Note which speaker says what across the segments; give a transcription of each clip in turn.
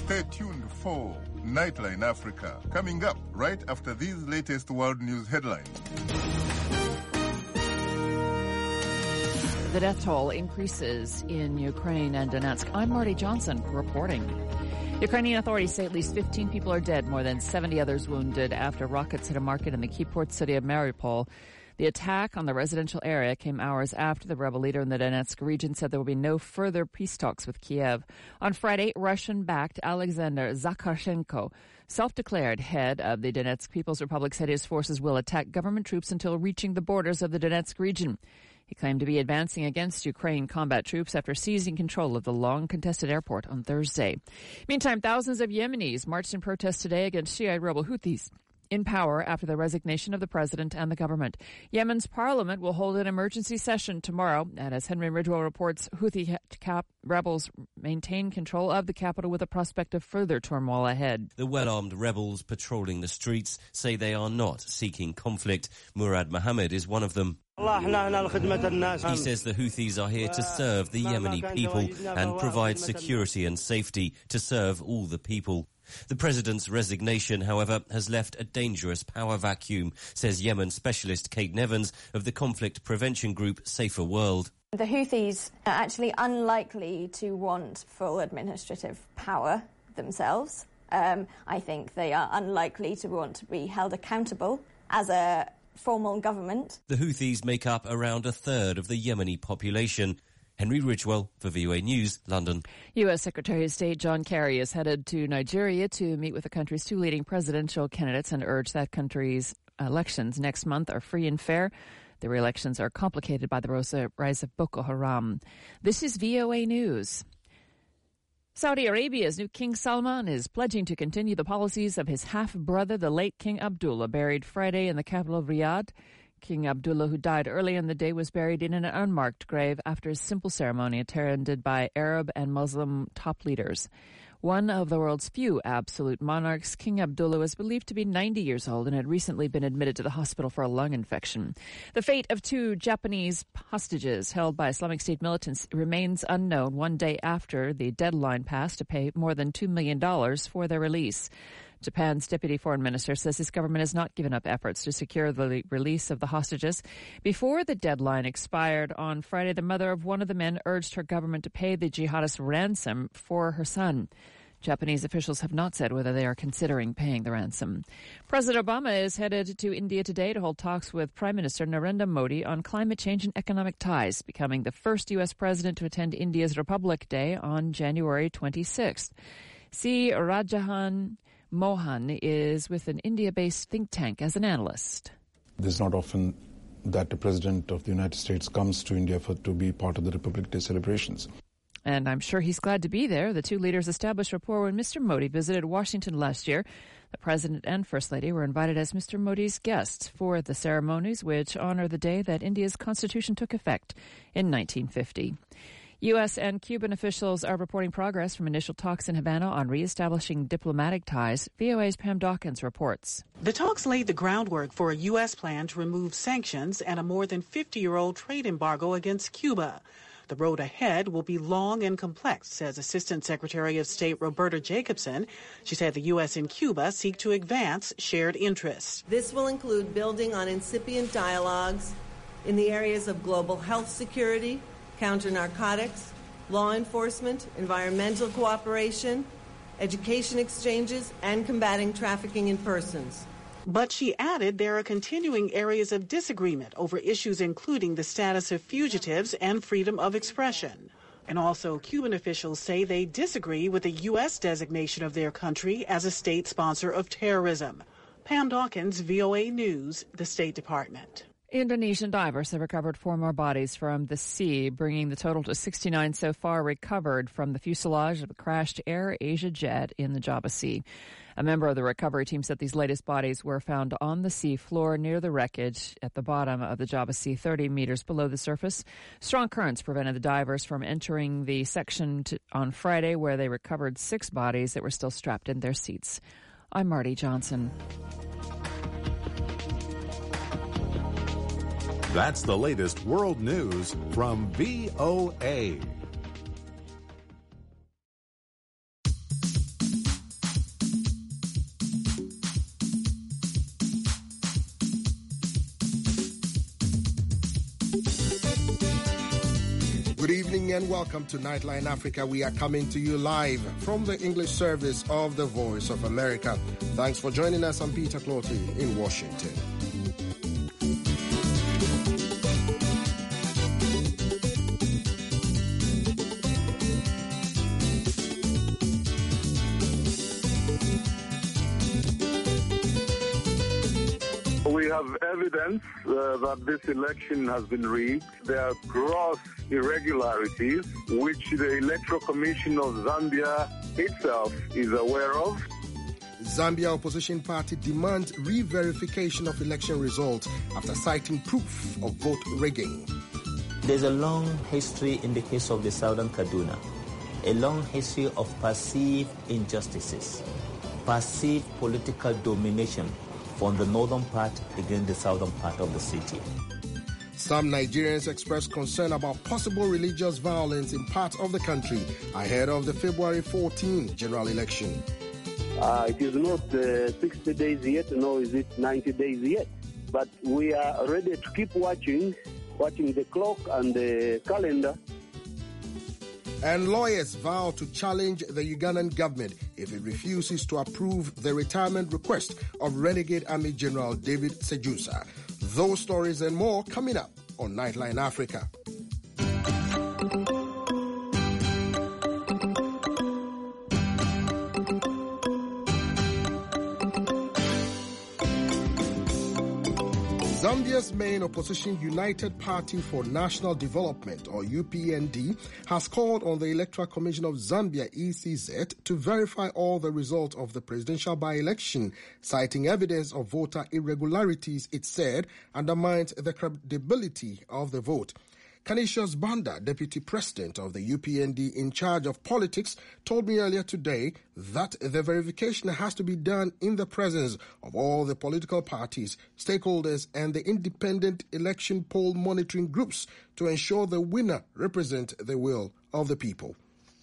Speaker 1: Stay tuned for Nightline Africa, coming up right after these latest world news headlines.
Speaker 2: The death toll increases in Ukraine and Donetsk. I'm Marty Johnson reporting. Ukrainian authorities say at least 15 people are dead, more than 70 others wounded after rockets hit a market in the key port city of Mariupol. The attack on the residential area came hours after the rebel leader in the Donetsk region said there will be no further peace talks with Kiev. On Friday, Russian-backed Alexander Zakharchenko, self-declared head of the Donetsk People's Republic, said his forces will attack government troops until reaching the borders of the Donetsk region. He claimed to be advancing against Ukraine combat troops after seizing control of the long-contested airport on Thursday. Meantime, thousands of Yemenis marched in protest today against Shiite rebel Houthis in power after the resignation of the president and the government. Yemen's parliament will hold an emergency session tomorrow, and as Henry Ridgwell reports, Houthi rebels maintain control of the capital with a prospect of further turmoil ahead.
Speaker 3: The well-armed rebels patrolling the streets say they are not seeking conflict. Murad Mohammed is one of them. He says the Houthis are here to serve the Yemeni people and provide security and safety to serve all the people. The president's resignation, however, has left a dangerous power vacuum, says Yemen specialist Kate Nevins of the conflict prevention group Safer World.
Speaker 4: The Houthis are actually unlikely to want full administrative power themselves. I think they are unlikely to want to be held accountable as a formal government.
Speaker 3: The Houthis make up around a third of the Yemeni population. Henry Ridgwell for VOA News, London.
Speaker 2: U.S. Secretary of State John Kerry is headed to Nigeria to meet with the country's two leading presidential candidates and urge that country's elections next month are free and fair. The re-elections are complicated by the rise of Boko Haram. This is VOA News. Saudi Arabia's new King Salman is pledging to continue the policies of his half-brother, the late King Abdullah, buried Friday in the capital of Riyadh. King Abdullah, who died early in the day, was buried in an unmarked grave after a simple ceremony attended by Arab and Muslim top leaders. One of the world's few absolute monarchs, King Abdullah was believed to be 90 years old and had recently been admitted to the hospital for a lung infection. The fate of two Japanese hostages held by Islamic State militants remains unknown 1 day after the deadline passed to pay more than $2 million for their release. Japan's deputy foreign minister says his government has not given up efforts to secure the release of the hostages. Before the deadline expired on Friday, the mother of one of the men urged her government to pay the jihadist ransom for her son. Japanese officials have not said whether they are considering paying the ransom. President Obama is headed to India today to hold talks with Prime Minister Narendra Modi on climate change and economic ties, becoming the first U.S. president to attend India's Republic Day on January 26th. C. Rajahan Mohan is with an India-based think tank as an analyst.
Speaker 5: There's not often that the President of the United States comes to India to be part of the Republic Day celebrations.
Speaker 2: And I'm sure he's glad to be there. The two leaders established rapport when Mr. Modi visited Washington last year. The President and First Lady were invited as Mr. Modi's guests for the ceremonies, which honor the day that India's Constitution took effect in 1950. U.S. and Cuban officials are reporting progress from initial talks in Havana on reestablishing diplomatic ties. VOA's Pam Dawkins reports.
Speaker 6: The talks laid the groundwork for a U.S. plan to remove sanctions and a more than 50-year-old trade embargo against Cuba. The road ahead will be long and complex, says Assistant Secretary of State Roberta Jacobson. She said the U.S. and Cuba seek to advance shared interests.
Speaker 7: This will include building on incipient dialogues in the areas of global health security, counter-narcotics, law enforcement, environmental cooperation, education exchanges, and combating trafficking in persons.
Speaker 6: But she added there are continuing areas of disagreement over issues including the status of fugitives and freedom of expression. And also, Cuban officials say they disagree with the U.S. designation of their country as a state sponsor of terrorism. Pam Dawkins, VOA News, the State Department.
Speaker 2: Indonesian divers have recovered 4 more bodies from the sea, bringing the total to 69 so far recovered from the fuselage of a crashed Air Asia jet in the Java Sea. A member of the recovery team said these latest bodies were found on the sea floor near the wreckage at the bottom of the Java Sea, 30 meters below the surface. Strong currents prevented the divers from entering the section on Friday, where they recovered 6 bodies that were still strapped in their seats. I'm Marty Johnson.
Speaker 8: That's the latest world news from VOA.
Speaker 9: Good evening and welcome to Nightline Africa. We are coming to you live from the English service of the Voice of America. Thanks for joining us. I'm Peter Clotty in Washington.
Speaker 10: We have evidence that this election has been rigged. There are gross irregularities, which the Electoral Commission of Zambia itself is aware of.
Speaker 9: Zambia opposition party demands re-verification of election results after citing proof of vote rigging.
Speaker 11: There's a long history in the case of the Southern Kaduna, a long history of perceived injustices, perceived political domination from the northern part against the southern part of the city.
Speaker 9: Some Nigerians expressed concern about possible religious violence in parts of the country ahead of the February 14 general election.
Speaker 12: It is not 60 days yet, nor is it 90 days yet. But we are ready to keep watching the clock and the calendar.
Speaker 9: And lawyers vow to challenge the Ugandan government if it refuses to approve the retirement request of renegade Army General David Sejusa. Those stories and more coming up on Nightline Africa. Zambia's main opposition United Party for National Development, or UPND, has called on the Electoral Commission of Zambia, ECZ, to verify all the results of the presidential by-election, citing evidence of voter irregularities, it said, undermines the credibility of the vote. Canisius Banda, deputy president of the UPND in charge of politics, told me earlier today that the verification has to be done in the presence of all the political parties, stakeholders, and the independent election poll monitoring groups to ensure the winner represents the will of the people.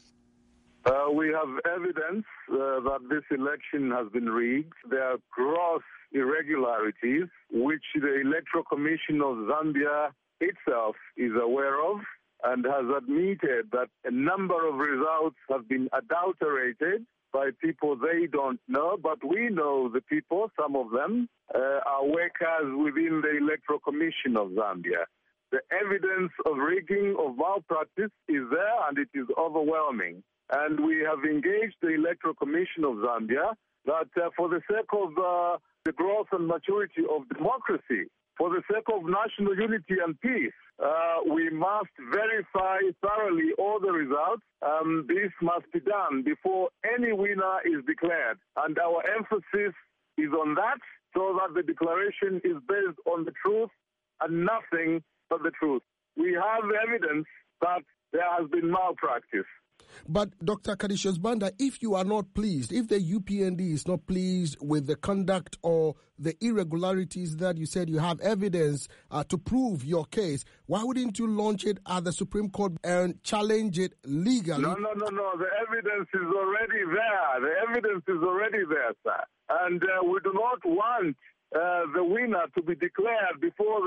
Speaker 10: We have evidence that this election has been rigged. There are gross irregularities, which the Electoral Commission of Zambia itself is aware of and has admitted that a number of results have been adulterated by people they don't know, but we know the people. Some of them are workers within the Electoral Commission of Zambia. The evidence of rigging, of malpractice is there, and it is overwhelming. And we have engaged the Electoral Commission of Zambia that for the sake of the growth and maturity of democracy, for the sake of national unity and peace, we must verify thoroughly all the results. This must be done before any winner is declared. And our emphasis is on that, so that the declaration is based on the truth and nothing but the truth. We have evidence that there has been malpractice.
Speaker 9: But Dr. Canisius Banda, if you are not pleased, if the UPND is not pleased with the conduct or the irregularities that you said you have evidence to prove your case, why wouldn't you launch it at the Supreme Court and challenge it legally?
Speaker 10: No. The evidence is already there. The evidence is already there, sir. And we do not want the winner to be declared before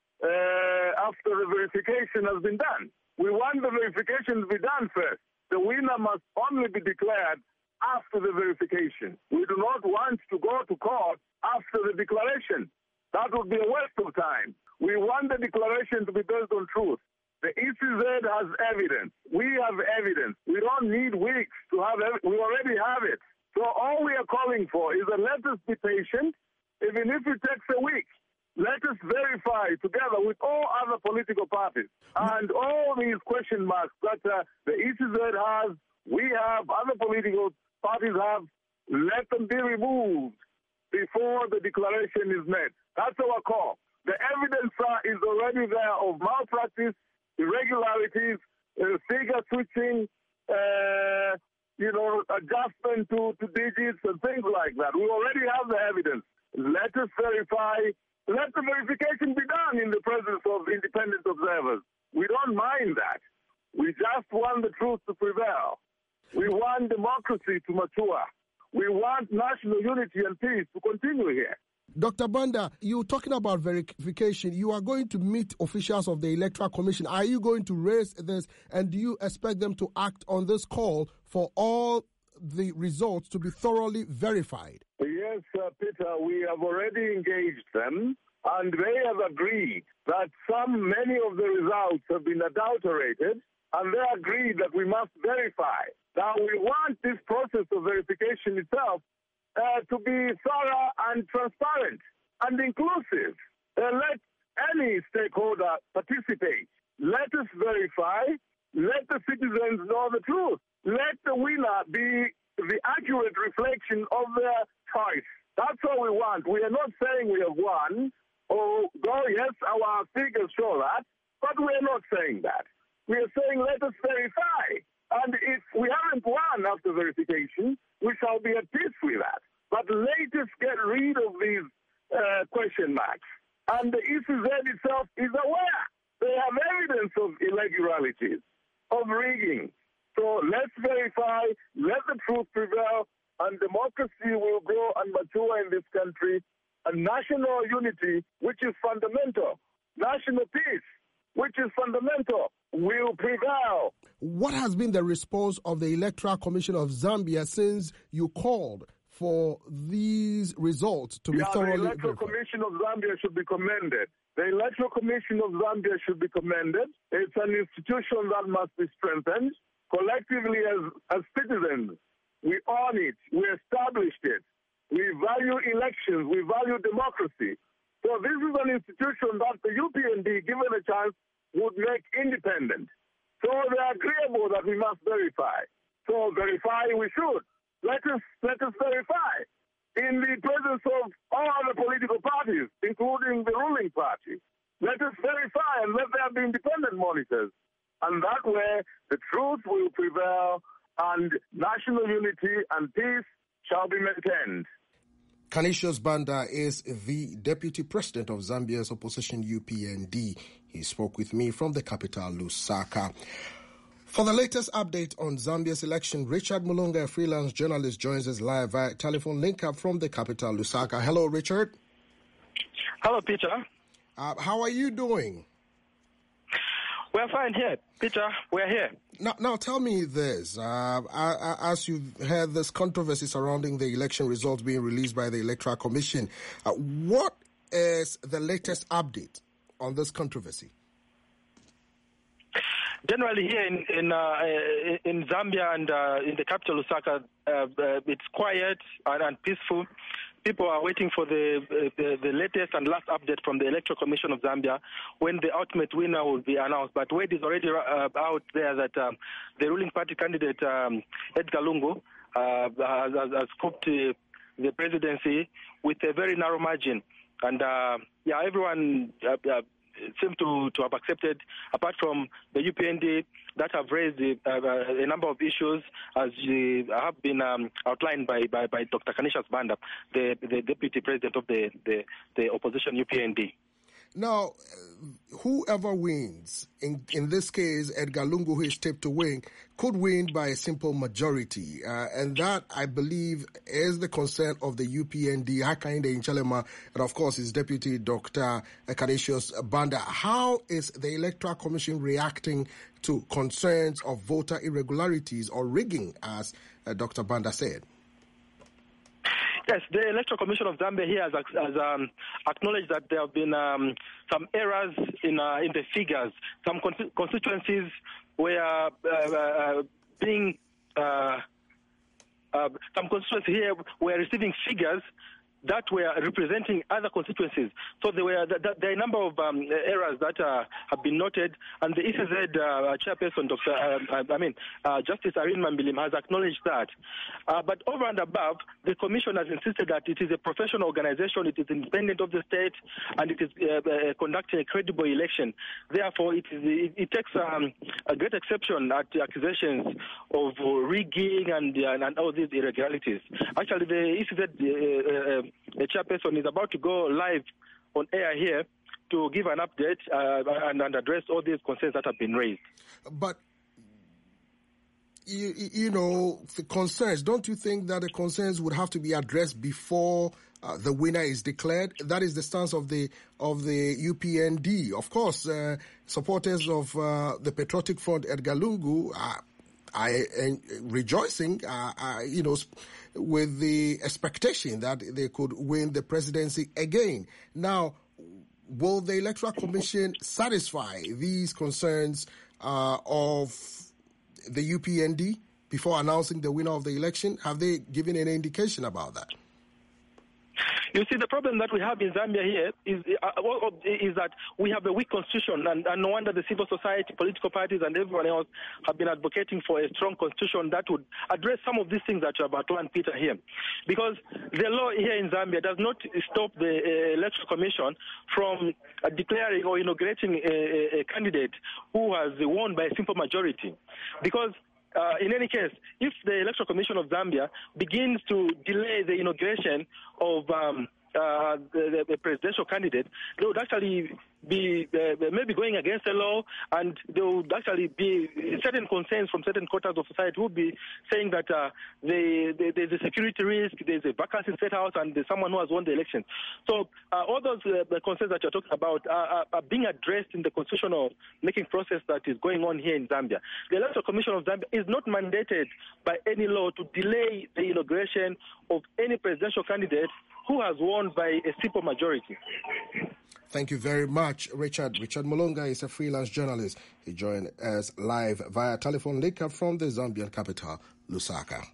Speaker 10: after the verification has been done. We want the verification to be done first. The winner must only be declared after the verification. We do not want to go to court after the declaration. That would be a waste of time. We want the declaration to be based on truth. The ECZ has evidence. We have evidence. We don't need weeks to have it. We already have it. So all we are calling for is that let us be patient, even if it takes a week. Let us verify together with all other political parties and all these question marks that the ECZ has, we have, other political parties have, let them be removed before the declaration is made. That's our call. The evidence is already there of malpractice, irregularities, figure switching, adjustment to digits and things like that. We already have the evidence. Let us verify. Let the verification be done in the presence of independent observers. We don't mind that. We just want the truth to prevail. We want democracy to mature. We want national unity and peace to continue here.
Speaker 9: Dr. Banda, you're talking about verification. You are going to meet officials of the Electoral Commission. Are you going to raise this, and do you expect them to act on this call for all the results to be thoroughly verified?
Speaker 10: Yes, Peter, we have already engaged them, and they have agreed that many of the results have been adulterated, and they agreed that we must verify. Now, we want this process of verification itself to be thorough and transparent and inclusive. Let any stakeholder participate. Let us verify. Let the citizens know the truth. Let the winner be the accurate reflection of their choice. That's all we want. We are not saying we have won. Yes, our figures show that, but we are not saying that. We are saying let us verify. And if we haven't won after verification, we shall be at peace with that. But let us get rid of these question marks. And the ECZ itself is aware. They have evidence of irregularities, of rigging. So let's verify, let the truth prevail, and democracy will grow and mature in this country. And national unity, which is fundamental, national peace, which is fundamental, will prevail.
Speaker 9: What has been the response of the Electoral Commission of Zambia since you called for these results to be thoroughly
Speaker 10: verified? The Electoral Commission of Zambia should be commended. The Electoral Commission of Zambia should be commended. It's an institution that must be strengthened. Collectively, as citizens, we own it. We established it. We value elections. We value democracy. So this is an institution that the UPND, given a chance, would make independent. So they're agreeable that we must verify. So verify we should. Let us verify in the presence of all other political parties, including the ruling party. Let us verify and let there be independent monitors. And that way, the truth will prevail and national unity and peace shall be maintained.
Speaker 9: Canisius Banda is the Deputy President of Zambia's opposition UPND. He spoke with me from the capital, Lusaka. For the latest update on Zambia's election, Richard Mulunga, a freelance journalist, joins us live via telephone link-up from the capital, Lusaka. Hello, Richard.
Speaker 13: Hello, Peter.
Speaker 9: How are you doing?
Speaker 13: We're fine here, Peter. We're here.
Speaker 9: Now tell me this. As you've heard this controversy surrounding the election results being released by the Electoral Commission, what is the latest update on this controversy?
Speaker 13: Generally here in Zambia and in the capital, Lusaka, it's quiet and peaceful. People are waiting for the latest and last update from the Electoral Commission of Zambia when the ultimate winner will be announced. But word is already out there that the ruling party candidate, Edgar Lungu, has scooped the presidency with a very narrow margin. And everyone seems to have accepted, apart from the UPND that have raised a number of issues as have been outlined by Dr. Canisius Banda, the Deputy President of the opposition UPND.
Speaker 9: Now, whoever wins, in this case, Edgar Lungu, who is tipped to win, could win by a simple majority. And that, I believe, is the concern of the UPND, Hakainde Hichilema, and of course his deputy, Dr. Canisius Banda. How is the Electoral Commission reacting to concerns of voter irregularities or rigging, as Dr. Banda said?
Speaker 13: Yes, the Electoral Commission of Zambia here has acknowledged that there have been some errors in the figures. Some constituencies were some constituencies here were receiving figures that were representing other constituencies. So there are a number of errors that have been noted, and the ECZ chairperson, Justice Irene Mambilim, has acknowledged that. But over and above, the Commission has insisted that it is a professional organization, it is independent of the state, and it is conducting a credible election. Therefore, it takes a great exception at the accusations of rigging and all these irregularities. Actually, the ECZ the chairperson is about to go live on air here to give an update and address all these concerns that have been raised.
Speaker 9: But the concerns, don't you think that the concerns would have to be addressed before the winner is declared? That is the stance of the UPND. Of course, supporters of the Patriotic Front, Edgar Lungu, are rejoicing, with the expectation that they could win the presidency again. Now, will the Electoral Commission satisfy these concerns of the UPND before announcing the winner of the election? Have they given any indication about that?
Speaker 13: You see, the problem that we have in Zambia here is that we have a weak constitution, and no wonder the civil society, political parties, and everyone else have been advocating for a strong constitution that would address some of these things that you have outlined, Peter, here. Because the law here in Zambia does not stop the Electoral Commission from declaring or inaugurating a candidate who has won by a simple majority. Because in any case, if the Electoral Commission of Zambia begins to delay the inauguration of the presidential candidate, they would actually be maybe going against the law, and there would actually be certain concerns from certain quarters of society who would be saying that there's a security risk, there's a vacancy in State House, and there's someone who has won the election. So all those concerns that you're talking about are being addressed in the constitutional making process that is going on here in Zambia. The Electoral Commission of Zambia is not mandated by any law to delay the inauguration of any presidential candidate who has won by a simple majority.
Speaker 9: Thank you very much, Richard. Richard Mulonga is a freelance journalist. He joined us live via telephone link from the Zambian capital, Lusaka.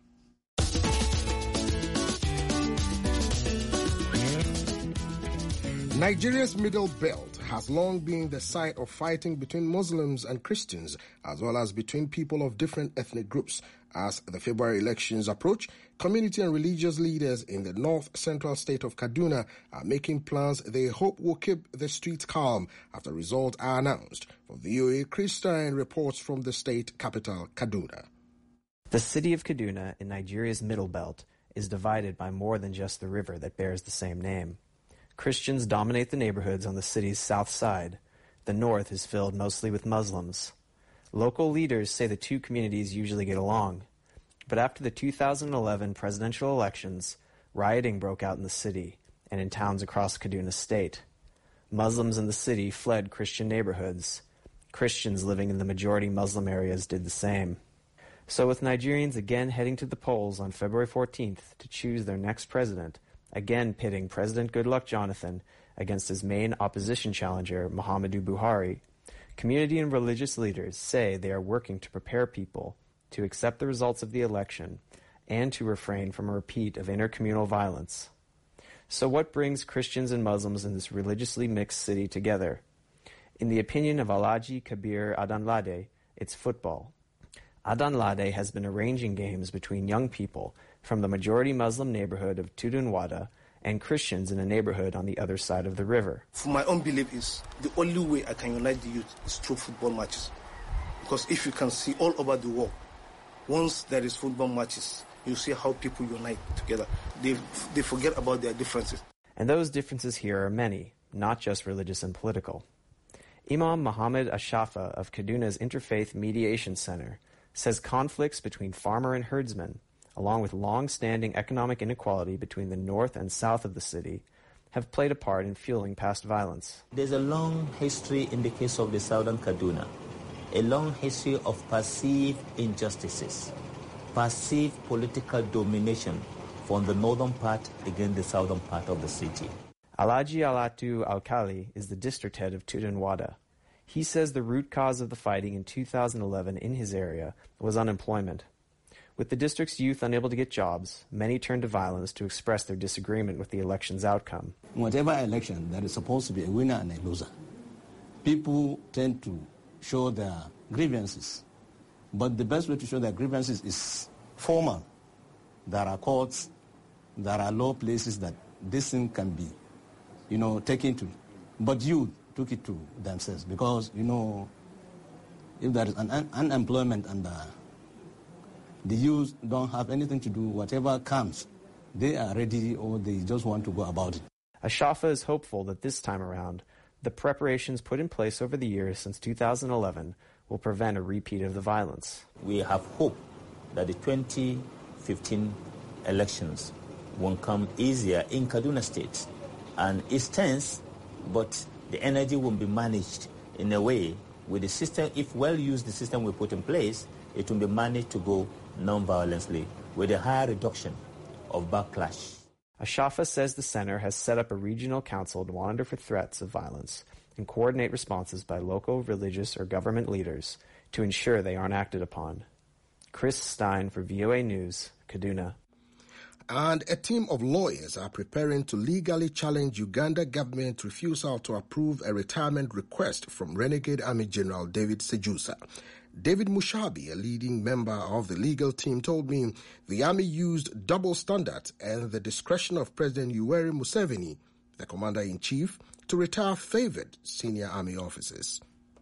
Speaker 9: Nigeria's Middle Belt has long been the site of fighting between Muslims and Christians, as well as between people of different ethnic groups. As the February elections approach, community and religious leaders in the north-central state of Kaduna are making plans they hope will keep the streets calm after results are announced. For VOA, Chris Stein reports from the state capital, Kaduna.
Speaker 14: The city of Kaduna in Nigeria's Middle Belt is divided by more than just the river that bears the same name. Christians dominate the neighborhoods on the city's south side. The north is filled mostly with Muslims. Local leaders say the two communities usually get along. But after the 2011 presidential elections, rioting broke out in the city and in towns across Kaduna State. Muslims in the city fled Christian neighborhoods. Christians living in the majority Muslim areas did the same. So with Nigerians again heading to the polls on February 14th to choose their next president, again pitting President Goodluck Jonathan against his main opposition challenger, Muhammadu Buhari, community and religious leaders say they are working to prepare people to accept the results of the election and to refrain from a repeat of intercommunal violence. So what brings Christians and Muslims in this religiously mixed city together? In the opinion of Alhaji Kabir Adanlade, it's football. Adanlade has been arranging games between young people from the majority Muslim neighborhood of Tudunwada and Christians in a neighborhood on the other side of the river.
Speaker 15: For my own belief is the only way I can unite the youth is through football matches. Because if you can see all over the world, once there is football matches, you see how people unite together. They forget about their differences.
Speaker 14: And those differences here are many, not just religious and political. Imam Muhammad Ashafa of Kaduna's Interfaith Mediation Center says conflicts between farmer and herdsmen, along with long-standing economic inequality between the north and south of the city, have played a part in fueling past violence.
Speaker 11: There's a long history in the case of the southern Kaduna, a long history of perceived injustices, perceived political domination from the northern part against the southern part of the city.
Speaker 14: Alhaji Alatu Alkali is the district head of Tudunwada. He says the root cause of the fighting in 2011 in his area was unemployment. With the district's youth unable to get jobs, many turned to violence to express their disagreement with the election's outcome.
Speaker 16: In whatever election, there is supposed to be a winner and a loser. People tend to show their grievances, but the best way to show their grievances is formal. There are courts, there are law places that this thing can be, taken to. But you took it to themselves because, if there is an unemployment and the youth don't have anything to do, whatever comes, they are ready or they just want to go about it.
Speaker 14: Ashafa is hopeful that this time around, the preparations put in place over the years since 2011 will prevent a repeat of the violence.
Speaker 11: We have hope that the 2015 elections won't come easier in Kaduna State. And it's tense, but the energy won't be managed in a way with the system. If well used, the system we put in place, it will be managed to go non-violently with a higher reduction of backlash.
Speaker 14: Ashafa says the center has set up a regional council to monitor for threats of violence and coordinate responses by local, religious, or government leaders to ensure they aren't acted upon. Chris Stein for VOA News, Kaduna.
Speaker 9: And a team of lawyers are preparing to legally challenge Uganda government's refusal to approve a retirement request from renegade Army General David Sejusa. David Mushabi, a leading member of the legal team, told me the army used double standards and the discretion of President Yoweri Museveni, the commander-in-chief, to retire favored senior army officers.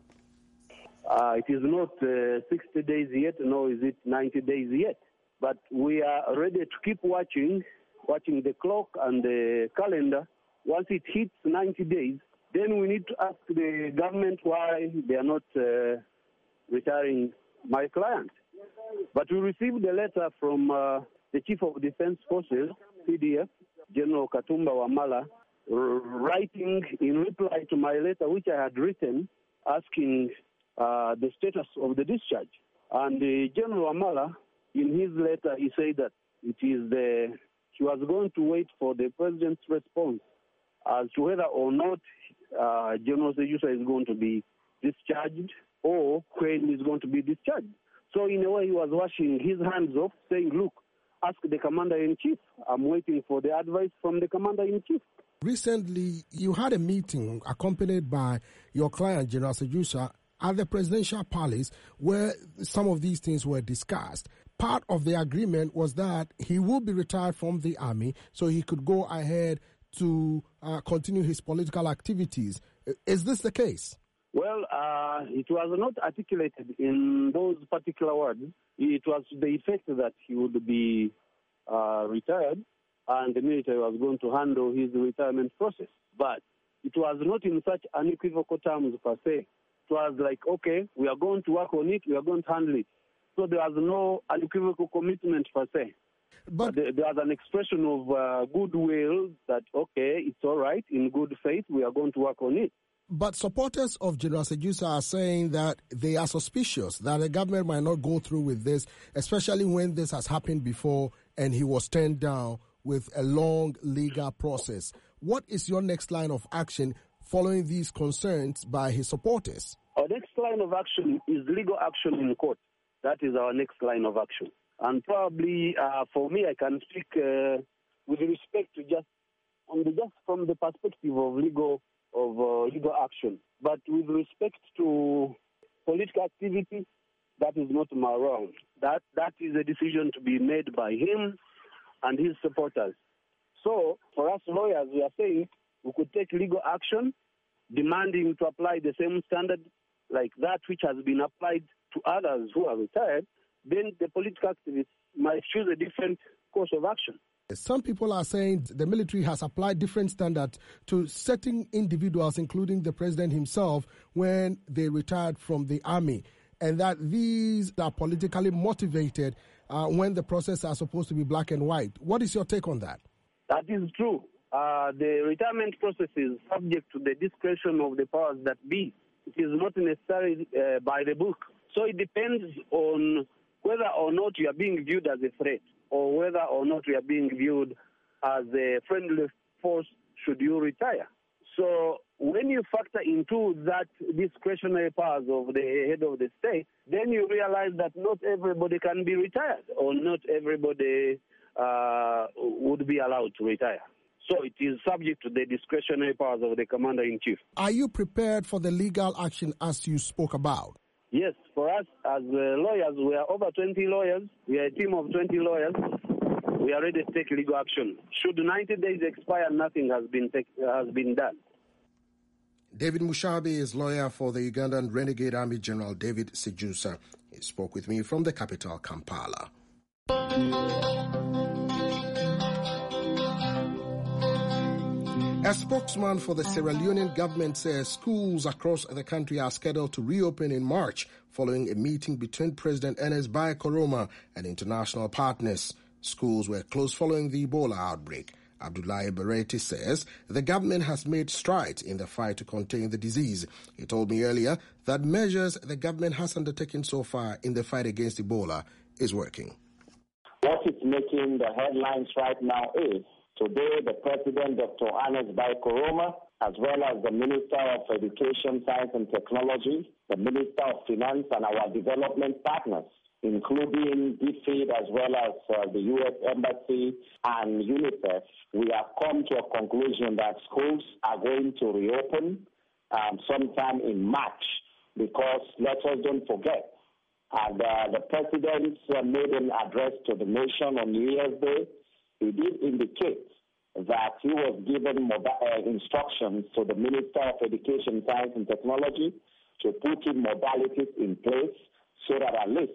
Speaker 12: It is not 60 days yet, nor is it 90 days yet. But we are ready to keep watching the clock and the calendar. Once it hits 90 days, then we need to ask the government why they are not retiring my client. But we received a letter from the Chief of Defense Forces, CDF, General Katumba Wamala, writing in reply to my letter, which I had written, asking the status of the discharge. And General Wamala, in his letter, he said that he was going to wait for the president's response as to whether or not General Sejusa is going to be discharged or when he's going to be discharged. So in a way, he was washing his hands off, saying, look, ask the commander-in-chief. I'm waiting for the advice from the commander-in-chief.
Speaker 9: Recently, you had a meeting accompanied by your client, General Sejusa, at the presidential palace where some of these things were discussed. Part of the agreement was that he will be retired from the army so he could go ahead to continue his political activities. Is this the case?
Speaker 12: Well, it was not articulated in those particular words. It was to the effect that he would be retired and the military was going to handle his retirement process. But it was not in such unequivocal terms per se. It was like, okay, we are going to work on it, we are going to handle it. So there was no unequivocal commitment per se. But there was an expression of goodwill that, okay, it's all right, in good faith, we are going to work on it.
Speaker 9: But supporters of General Sejusa are saying that they are suspicious that the government might not go through with this, especially when this has happened before and he was turned down with a long legal process. What is your next line of action following these concerns by his supporters?
Speaker 12: Our next line of action is legal action in court. That is our next line of action. And probably for me, I can speak with respect to just from the perspective of legal action. But with respect to political activity, that is not my realm. That is a decision to be made by him and his supporters. So for us lawyers, we are saying we could take legal action demanding to apply the same standard like that which has been applied to others who are retired. Then the political activists might choose a different course of action.
Speaker 9: Some people are saying the military has applied different standards to certain individuals, including the president himself, when they retired from the army, and that these are politically motivated when the process are supposed to be black and white. What is your take on that?
Speaker 12: That is true. The retirement process is subject to the discretion of the powers that be. It is not necessarily by the book. So it depends on whether or not you are being viewed as a threat or whether or not you are being viewed as a friendly force should you retire. So when you factor into that discretionary powers of the head of the state, then you realize that not everybody can be retired or not everybody would be allowed to retire. So it is subject to the discretionary powers of the commander-in-chief.
Speaker 9: Are you prepared for the legal action as you spoke about?
Speaker 12: Yes, for us as lawyers, we are over 20 lawyers. We are a team of 20 lawyers. We are ready to take legal action. Should 90 days expire, nothing has been done.
Speaker 9: David Mushabi is lawyer for the Ugandan renegade Army General David Sejusa. He spoke with me from the capital, Kampala. A spokesman for the Sierra Leonean government says schools across the country are scheduled to reopen in March following a meeting between President Ernest Bai Koroma and international partners. Schools were closed following the Ebola outbreak. Abdoulaye Barrete says the government has made strides in the fight to contain the disease. He told me earlier that measures the government has undertaken so far in the fight against Ebola is working.
Speaker 17: What is making the headlines right now is today, the President, Dr. Ernest Bai Koroma, as well as the Minister of Education, Science and Technology, the Minister of Finance, and our development partners, including DFID as well as the U.S. Embassy and UNICEF, we have come to a conclusion that schools are going to reopen sometime in March because let us don't forget, the President made an address to the nation on New Year's Day. He did indicate that he was given instructions to the Minister of Education, Science and Technology to put in modalities in place so that at least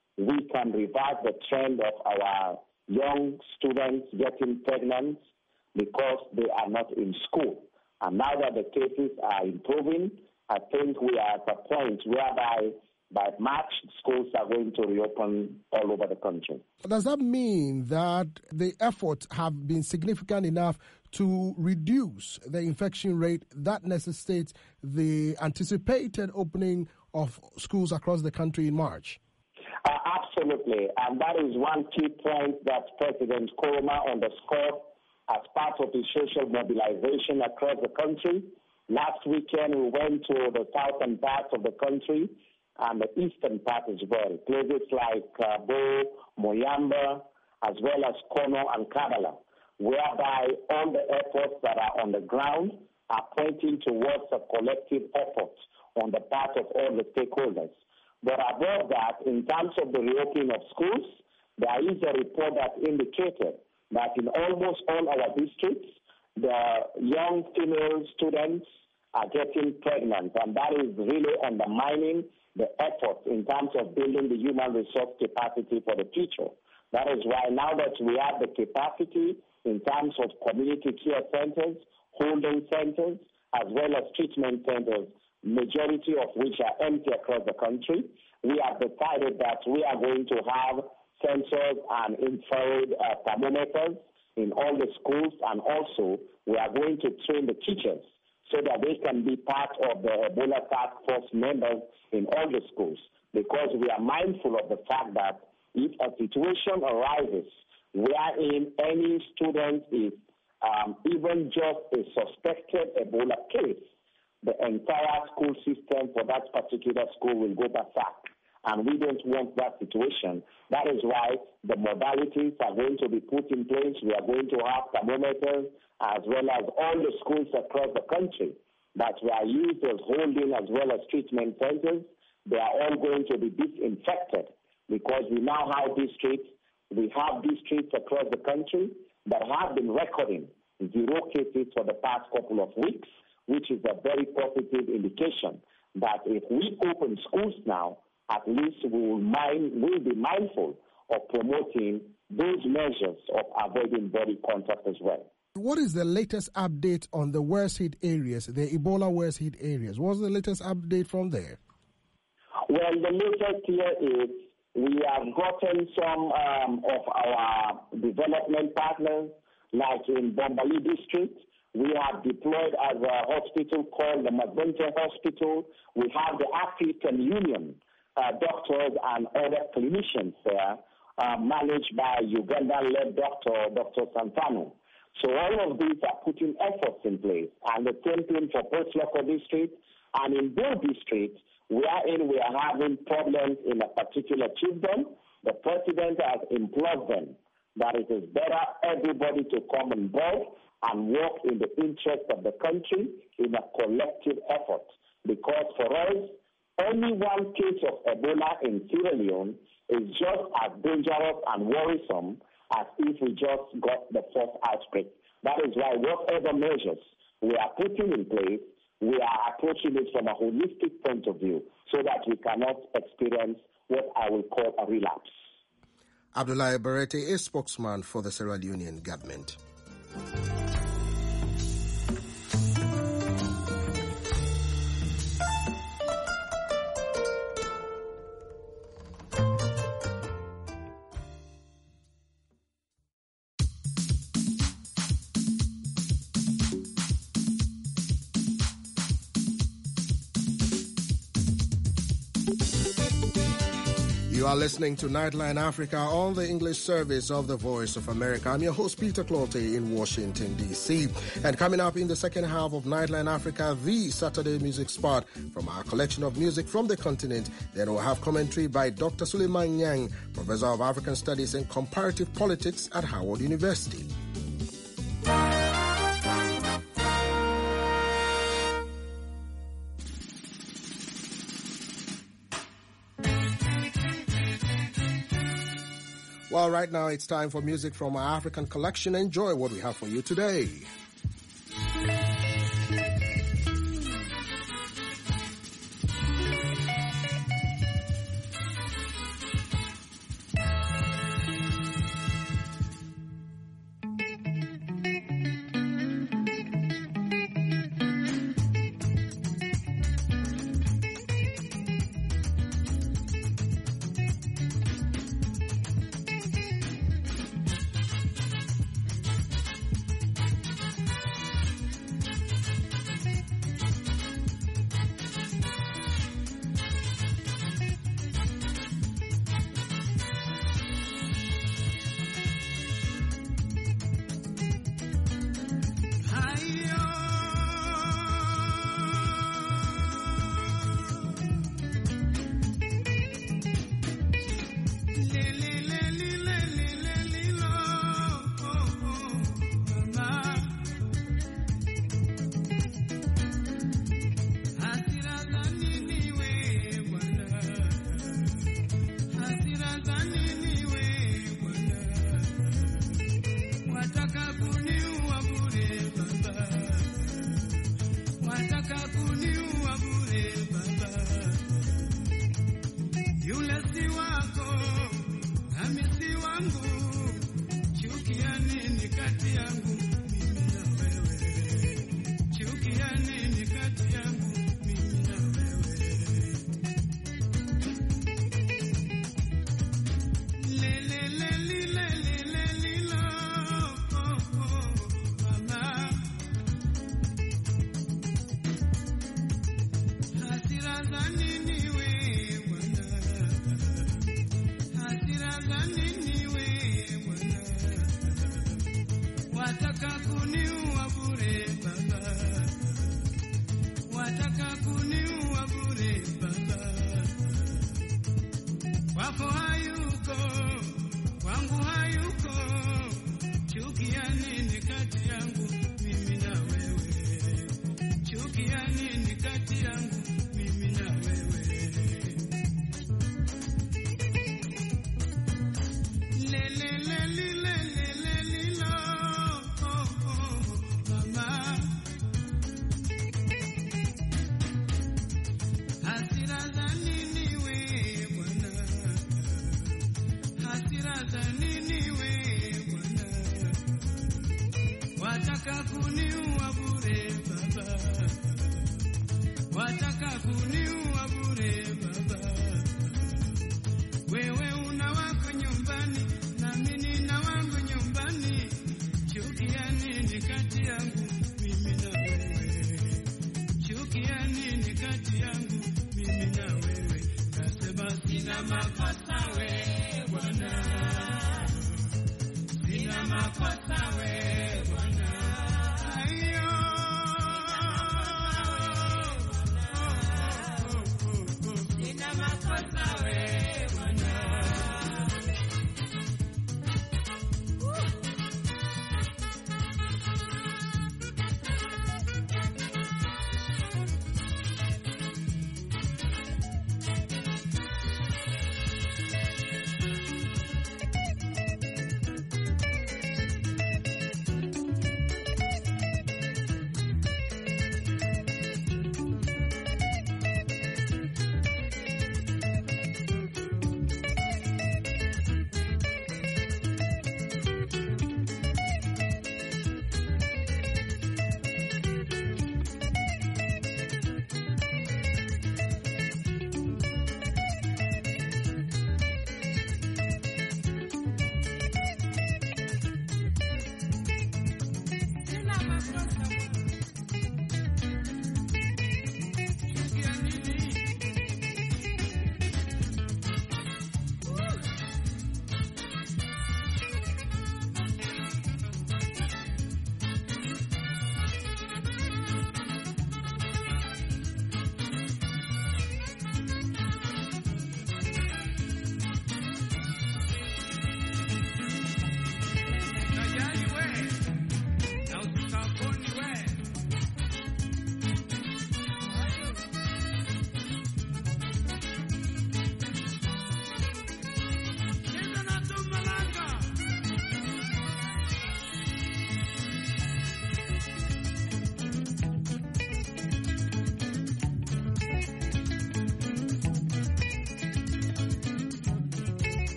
Speaker 17: we can reverse the trend of our young students getting pregnant because they are not in school. And now that the cases are improving, I think we are at a point whereby by March, schools are going to reopen all over the country.
Speaker 9: Does that mean that the efforts have been significant enough to reduce the infection rate that necessitates the anticipated opening of schools across the country in March?
Speaker 17: Absolutely. And that is one key point that President Koroma underscored as part of his social mobilization across the country. Last weekend, we went to the southern parts of the country and the eastern part as well, places like Bo, Moyamba, as well as Kono and Kabala, whereby all the efforts that are on the ground are pointing towards a collective effort on the part of all the stakeholders. But above that, in terms of the reopening of schools, there is a report that indicated that in almost all our districts, the young female students are getting pregnant, and that is really undermining the effort in terms of building the human resource capacity for the future. That is why now that we have the capacity in terms of community care centers, holding centers, as well as treatment centers, majority of which are empty across the country, we have decided that we are going to have sensors and infrared thermometers in all the schools, and also we are going to train the teachers so that they can be part of the Ebola Task Force members in all the schools, because we are mindful of the fact that if a situation arises wherein any student is even just a suspected Ebola case, the entire school system for that particular school will go berserk. And we don't want that situation. That is why the modalities are going to be put in place. We are going to have thermometers as well as all the schools across the country that were used as holding as well as treatment centers. They are all going to be disinfected because we now have districts. We have districts across the country that have been recording 0 cases for the past couple of weeks, which is a very positive indication that if we open schools now, at least we'll be mindful of promoting those measures of avoiding body contact as well.
Speaker 9: What is the latest update on the worst hit areas, the Ebola worst hit areas? What's the latest update from there?
Speaker 17: Well, the latest here is we have gotten some of our development partners, like in Bombali district. We have deployed as a hospital called the Mazente Hospital. We have the African Union doctors and other clinicians there, managed by Ugandan-led Dr. Santano. So all of these are putting efforts in place. And the same thing for Post-Local District. And in both districts, we are having problems in a particular chiefdom. The president has implored them that it is better everybody to come on board and work in the interest of the country in a collective effort. Because for us, only one case of Ebola in Sierra Leone is just as dangerous and worrisome as if we just got the first outbreak. That is why whatever measures we are putting in place, we are approaching it from a holistic point of view so that we cannot experience what I will call a relapse.
Speaker 9: Abdoulaye Barrete is spokesman for the Sierra Leonean government. are listening to Nightline Africa on the English service of the Voice of America. I'm your host, Peter Clote, in Washington, D.C. And coming up in the second half of Nightline Africa, the Saturday music spot from our collection of music from the continent. Then we'll have commentary by Dr. Suleiman Yang, Professor of African Studies and Comparative Politics at Howard University. Well, right now it's time for music from our African collection. Enjoy what we have for you today.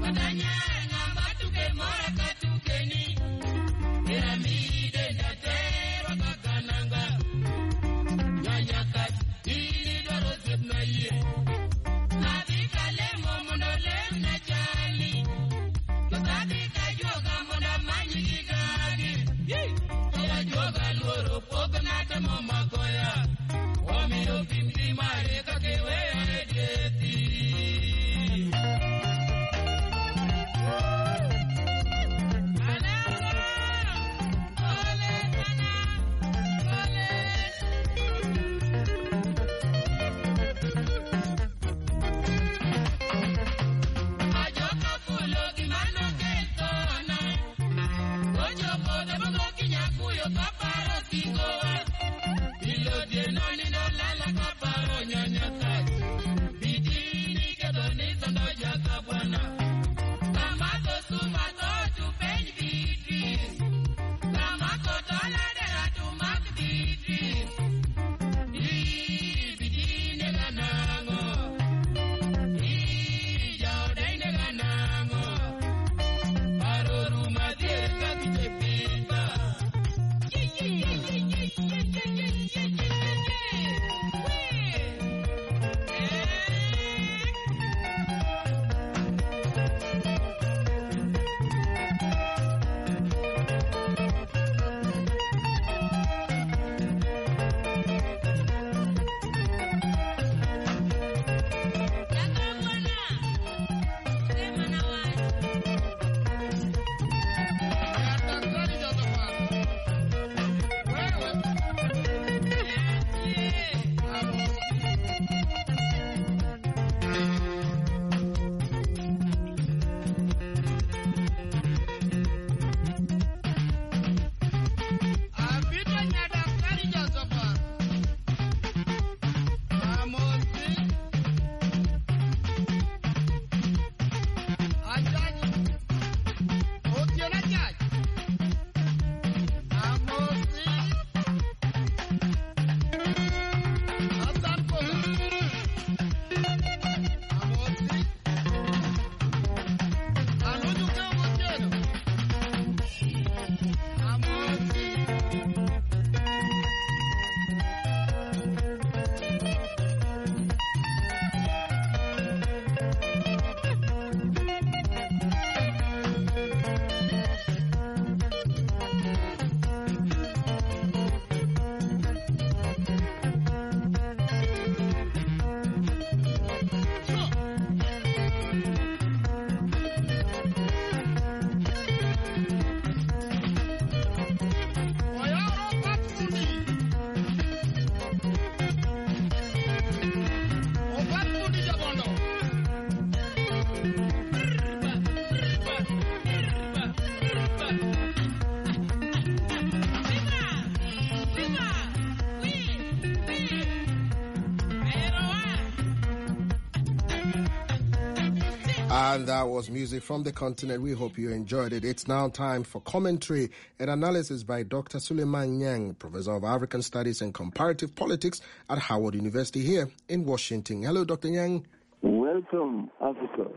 Speaker 9: And that was music from the continent. We hope you enjoyed it. It's now time for commentary and analysis by Dr. Suleiman Nyang, Professor of African Studies and Comparative Politics at Howard University here in Washington. Hello, Dr. Nyang.
Speaker 18: Welcome, Africa.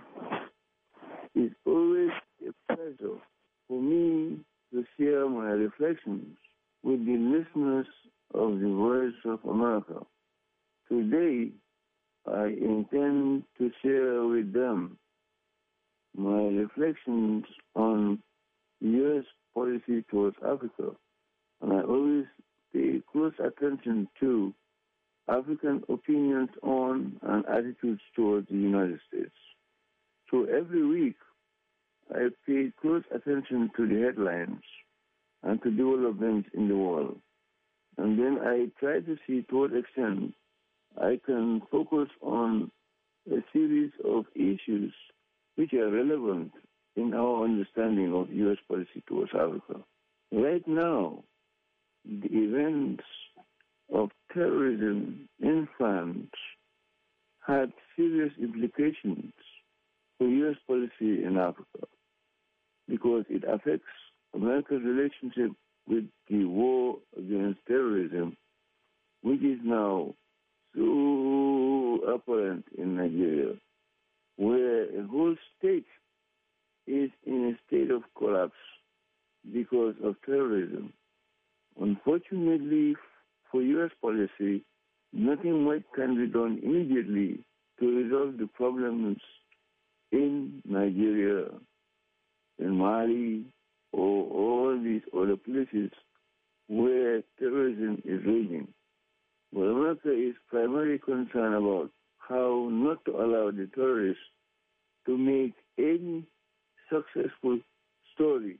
Speaker 18: It's always a pleasure for me to share my reflections with the listeners of the Voice of America. Today, I intend to share with them my reflections on U.S. policy towards Africa. And I always pay close attention to African opinions on and attitudes towards the United States. So every week, I pay close attention to the headlines and to developments in the world. And then I try to see to what extent I can focus on a series of issues which are relevant in our understanding of U.S. policy towards Africa. Right now, the events of terrorism in France had serious implications for U.S. policy in Africa because it affects America's relationship with the war against terrorism, which is now so apparent in Nigeria, where a whole state is in a state of collapse because of terrorism. Unfortunately for U.S. policy, nothing much can be done immediately to resolve the problems in Nigeria, in Mali, or all these other places where terrorism is raging. But America is primarily concerned about how not to allow the terrorists to make any successful story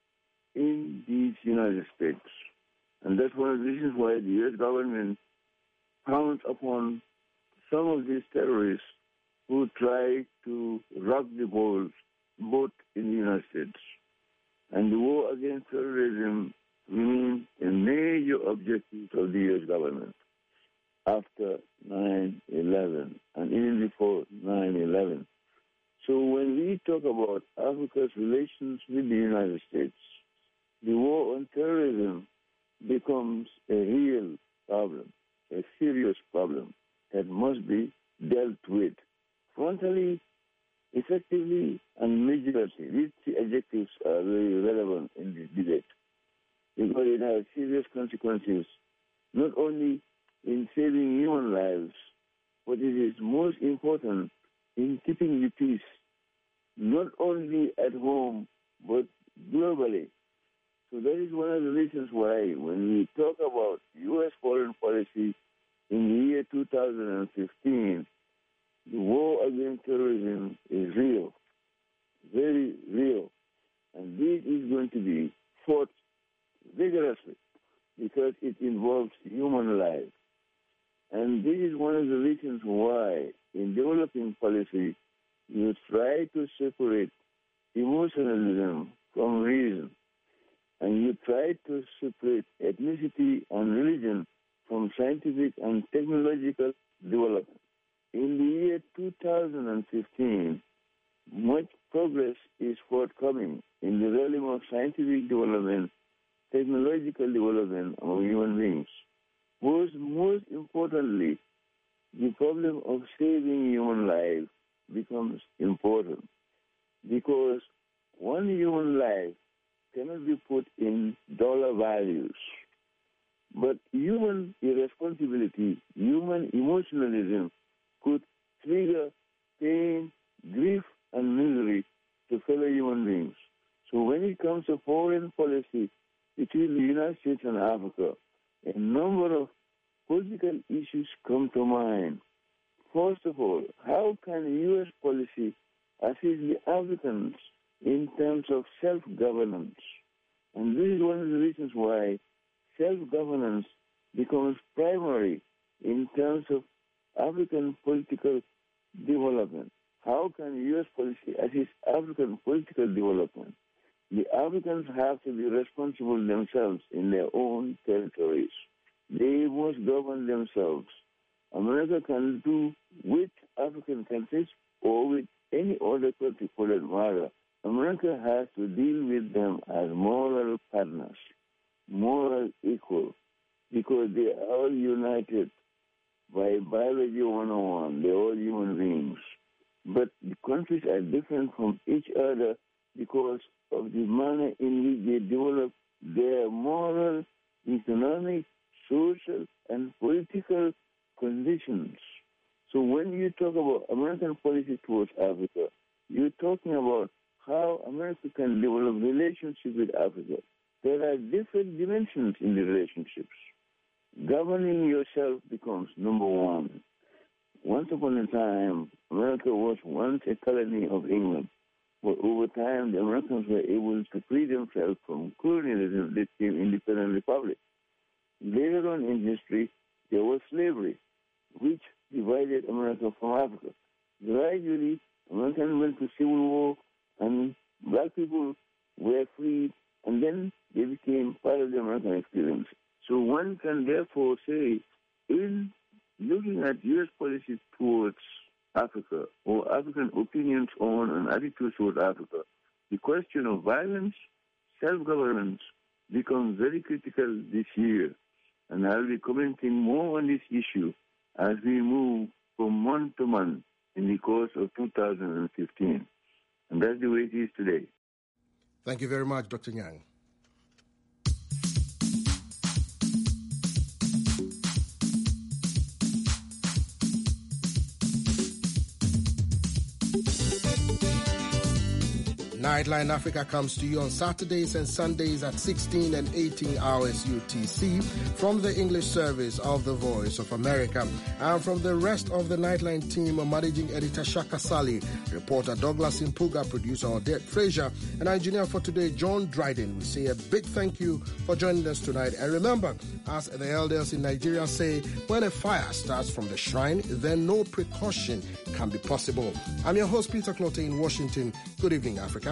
Speaker 18: in these United States. And that's one of the reasons why the U.S. government pounds upon some of these terrorists who try to rock the boat in the United States. And the war against terrorism remains a major objective of the U.S. government after 9/11 and even before 9/11. So when we talk about Africa's relations with the United States, the war on terrorism becomes a real problem, a serious problem that must be dealt with frontally, effectively, and immediately. These three adjectives are very relevant in this debate because it has serious consequences, not only in saving human lives, but it is most important in keeping the peace, not only at home, but globally. So that is one of the reasons why when we talk about U.S. foreign policy in the year 2015, the war against terrorism is real, very real. And this is going to be fought vigorously because it involves human life. And this is one of the reasons why in developing policy, you try to separate emotionalism from reason. And you try to separate ethnicity and religion from scientific and technological development. In the year 2015, much progress is forthcoming in the realm of scientific development, technological development of human beings. Most importantly, the problem of saving human life becomes important because one human life cannot be put in dollar values. But human irresponsibility, human emotionalism could trigger pain, grief, and misery to fellow human beings. So when it comes to foreign policy between the United States and Africa, a number of political issues come to mind. First of all, how can U.S. policy assist the Africans in terms of self-governance? And this is one of the reasons why self-governance becomes primary in terms of African political development. How can U.S. policy assist African political development? The Africans have to be responsible themselves in their own territories. They must govern themselves. America can do with African countries or with any other country for that matter. America has to deal with them as moral partners, moral equal, because they are all united by biology 101. They're all human beings. But the countries are different from each other because of the manner in which they develop their moral, economic, social, and political conditions. So when you talk about American policy towards Africa, you're talking about how America can develop relationships with Africa. There are different dimensions in the relationships. Governing yourself becomes number one. Once upon a time, America was once a colony of England. But over time, the Americans were able to free themselves from colonialism. They became independent republic. Later on in history, there was slavery, which divided America from Africa. Gradually, Americans went to civil war, and black people were freed, and then they became part of the American experience. So one can therefore say, in looking at U.S. policy towards Africa, or African opinions on and attitudes toward Africa, the question of violence, self-governance becomes very critical this year. And I'll be commenting more on this issue as we move from month to month in the course of 2015. And that's the way it is today.
Speaker 9: Thank you very much, Dr. Nyang. Nightline Africa comes to you on Saturdays and Sundays at 16 and 18 hours UTC from the English service of the Voice of America. And from the rest of the Nightline team, Managing Editor Shaka Sally, reporter Douglas Impuga, producer Odette Frazier, and engineer for today, John Dryden. We say a big thank you for joining us tonight. And remember, as the elders in Nigeria say, when a fire starts from the shrine, then no precaution can be possible. I'm your host, Peter Clote in Washington. Good evening, Africa.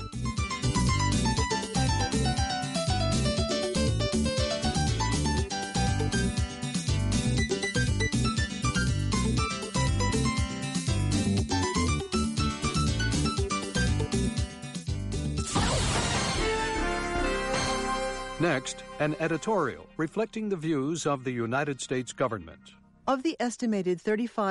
Speaker 19: Next, an editorial reflecting the views of the United States government.
Speaker 20: Of the estimated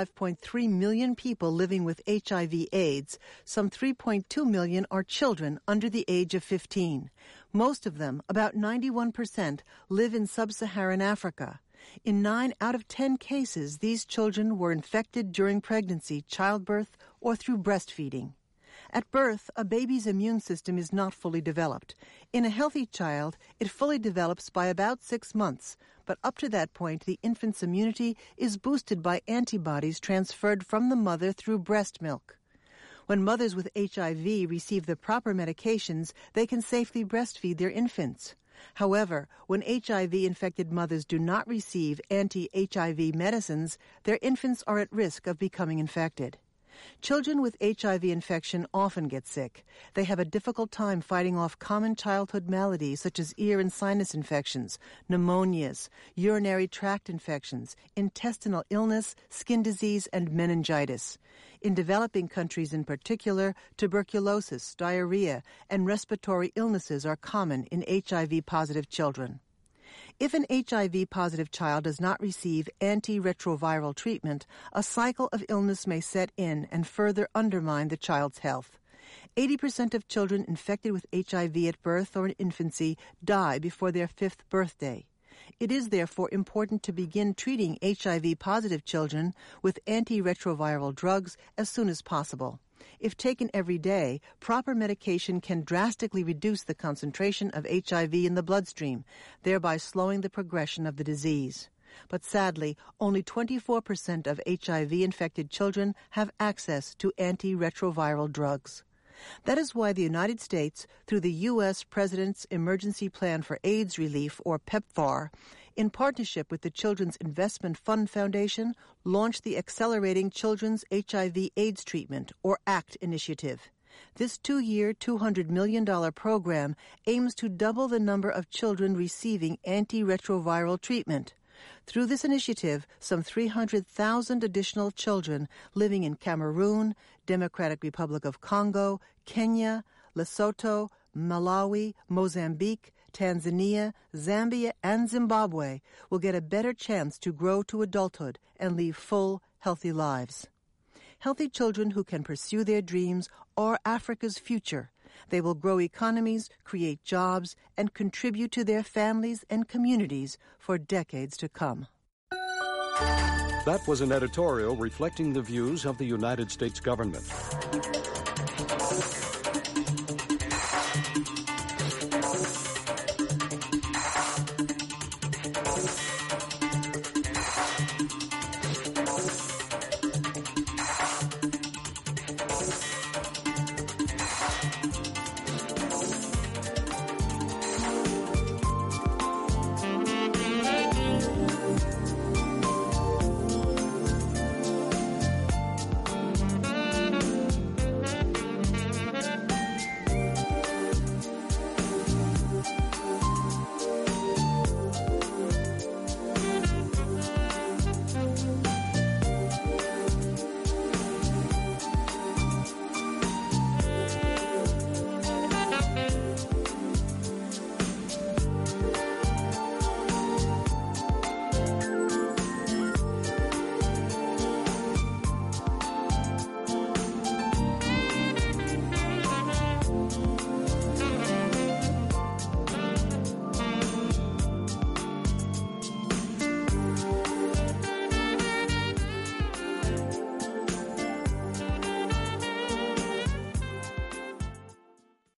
Speaker 20: 35.3 million people living with HIV/AIDS, some 3.2 million are children under the age of 15. Most of them, about 91%, live in sub-Saharan Africa. In 9 out of 10 cases, these children were infected during pregnancy, childbirth, or through breastfeeding. At birth, a baby's immune system is not fully developed. In a healthy child, it fully develops by about 6 months, but up to that point, the infant's immunity is boosted by antibodies transferred from the mother through breast milk. When mothers with HIV receive the proper medications, they can safely breastfeed their infants. However, when HIV-infected mothers do not receive anti-HIV medicines, their infants are at risk of becoming infected. Children with HIV infection often get sick. They have a difficult time fighting off common childhood maladies such as ear and sinus infections, pneumonias, urinary tract infections, intestinal illness, skin disease, and meningitis. In developing countries in particular, tuberculosis, diarrhea, and respiratory illnesses are common in HIV-positive children. If an HIV-positive child does not receive antiretroviral treatment, a cycle of illness may set in and further undermine the child's health. 80% of children infected with HIV at birth or in infancy die before their 5th birthday. It is therefore important to begin treating HIV-positive children with antiretroviral drugs as soon as possible. If taken every day, proper medication can drastically reduce the concentration of HIV in the bloodstream, thereby slowing the progression of the disease. But sadly, only 24% of HIV-infected children have access to antiretroviral drugs. That is why the United States, through the U.S. President's Emergency Plan for AIDS Relief, or PEPFAR, in partnership with the Children's Investment Fund Foundation, launched the Accelerating Children's HIV/AIDS Treatment, or ACT initiative. This 2-year, $200 million program aims to double the number of children receiving antiretroviral treatment. Through this initiative, some 300,000 additional children living in Cameroon, Democratic Republic of Congo, Kenya, Lesotho, Malawi, Mozambique, Tanzania, Zambia, and Zimbabwe will get a better chance to grow to adulthood and lead full, healthy lives. Healthy children who can pursue their dreams are Africa's future. They will grow economies, create jobs, and contribute to their families and communities for decades to come.
Speaker 19: That was an editorial reflecting the views of the United States government.